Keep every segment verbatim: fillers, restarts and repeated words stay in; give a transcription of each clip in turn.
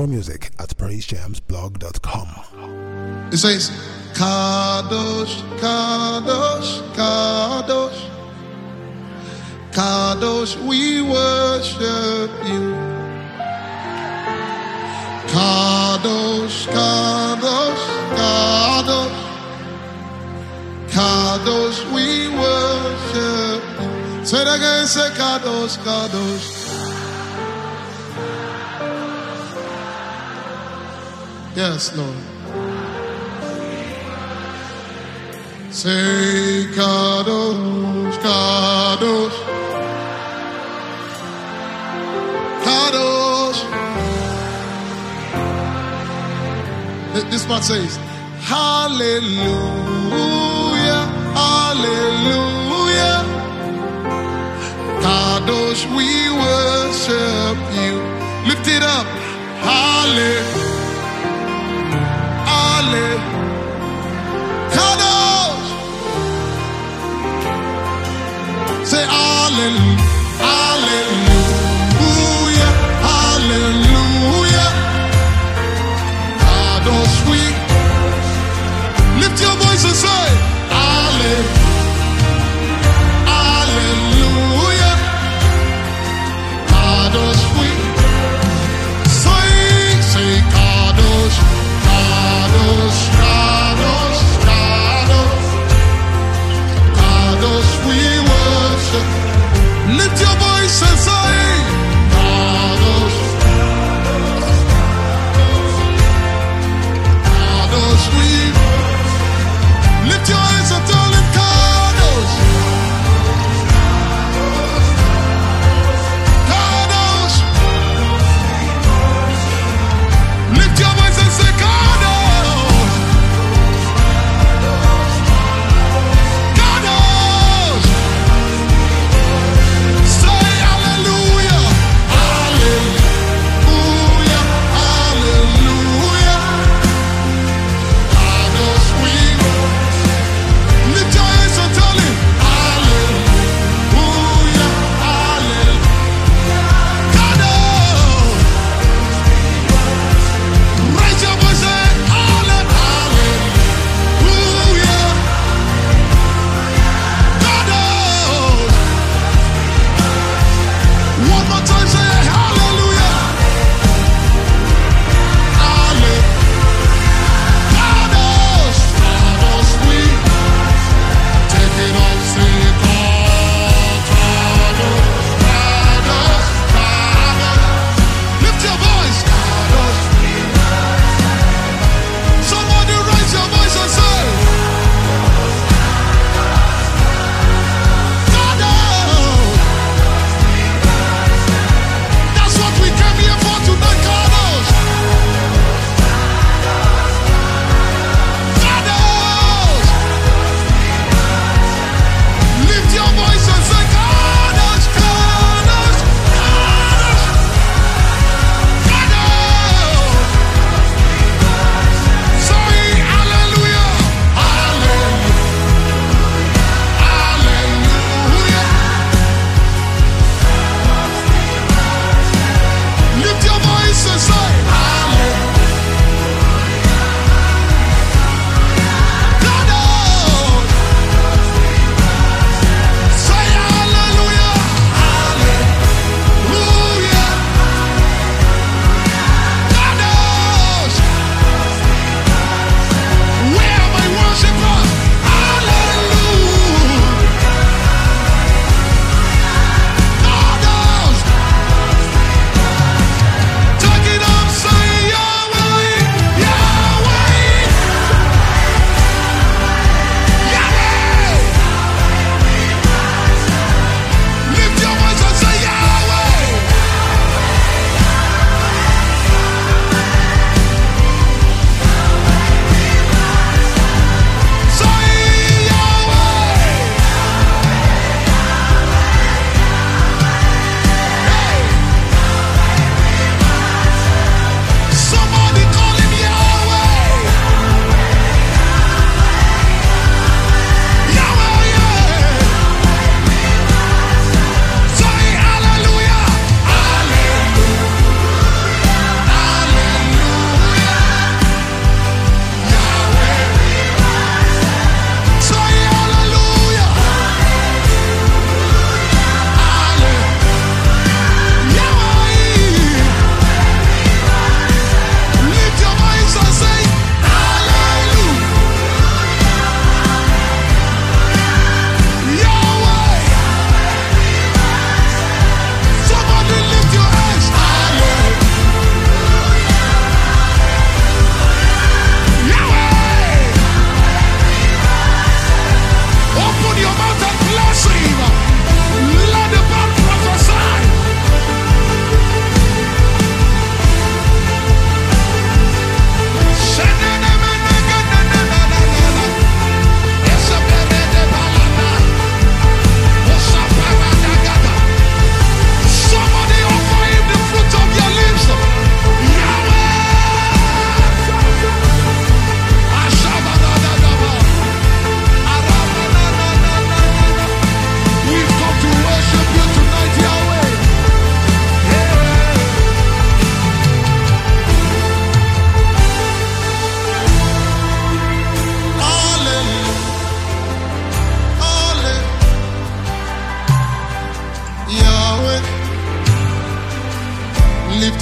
More music at praise jams blog dot com. It says, Kadosh, Kadosh, Kadosh, Kadosh, we worship you. Kadosh, Kadosh, Kadosh, Kadosh, we worship you. Say it again, say Kadosh, Kadosh. Yes, Lord. Say Kadosh, Kadosh, Kadosh. This part says, Hallelujah, Hallelujah. Kadosh, we worship you. Lift it up. Hallelujah. Kadosh. Say hallelujah, hallelujah, hallelujah. Kadosh, we lift your voice and say hallelujah, hallelujah. Kadosh, we say, say Kadosh, Kadosh, Kadosh.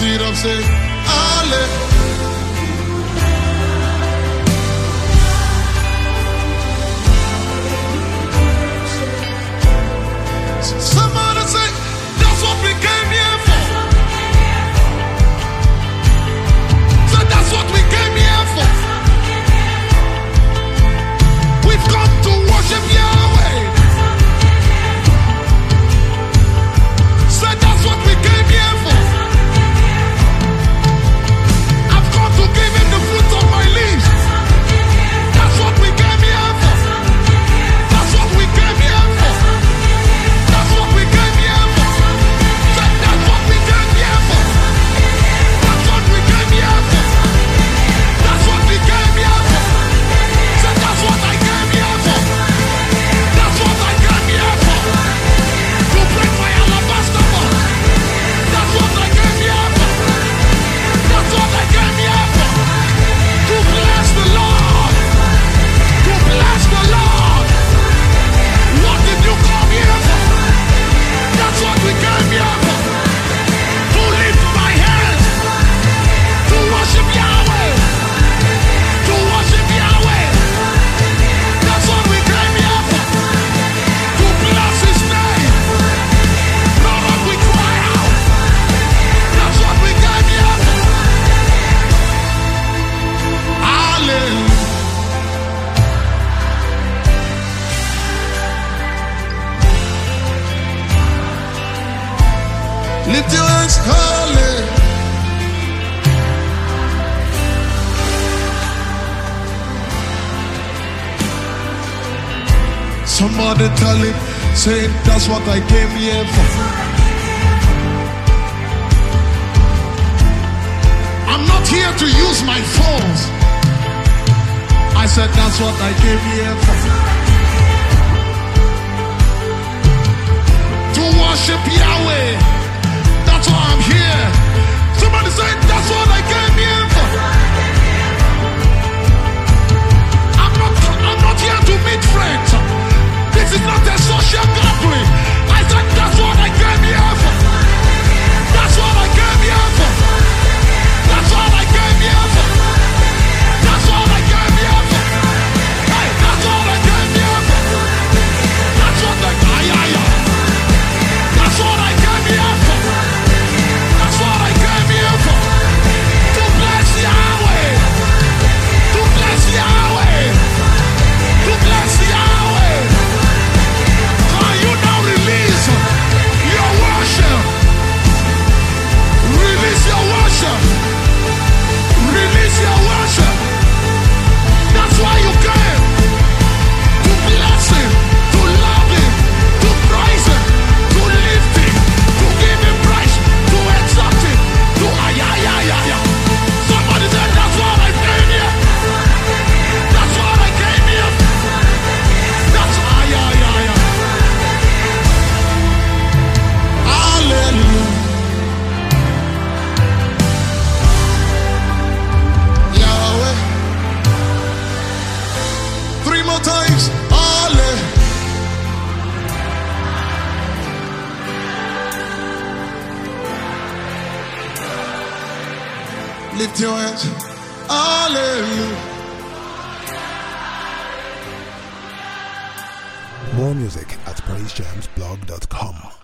it up, say, Hallelujah. Somebody say, that's what we came here for. So that's what we came here for. We've come to worship Yahweh. So that's what we came here for. I've come to give him the fruit of my lips. That's what we came here for. That's what we came here for. That's what we came here for. So that's what we came here for. That's what we came here for. That's what we came here for. So that's what I came here for. That's what I came here for. To break my alabaster box. That's what I came here for. That's what I came here for. To bless the Lord. To bless the Lord. What did you come here for? That's what we came here for. To lift my hands. To worship Yahweh. To worship Yahweh. That's what we came here for. To bless his name. Lord, as we cry out. That's what we came here for. Hallelujah. Lift your hands, hallelujah. Somebody tell him, say, that's what I came here for. I'm not here to use my phones. I said, that's what I came here for. To worship Yahweh. That's why I'm here. Somebody say, that's what I came here for. I'm not, I'm not here to meet friends. This is not a social gathering. I said, that's what I came here for. That's what I came here for. That's what I came here for. That's what I came here for. Hey, that's what I came here for. That's what I came here for. That's what I came here for. That's what I came here for. To bless Yahweh. To bless Yahweh. To bless Yahweh. Can you now release your worship? Release your worship. Release your worship. That's why you came. To bless him. To love him. To praise him. To lift him. To give him praise. To exalt him. To ayayayaya. Somebody said, that's what I came here. That's what I came here. That's ayayaya. Hallelujah. Yahweh. Three more times. Hallelujah. Lift your hands. Hallelujah. More music at praise jams blog dot com.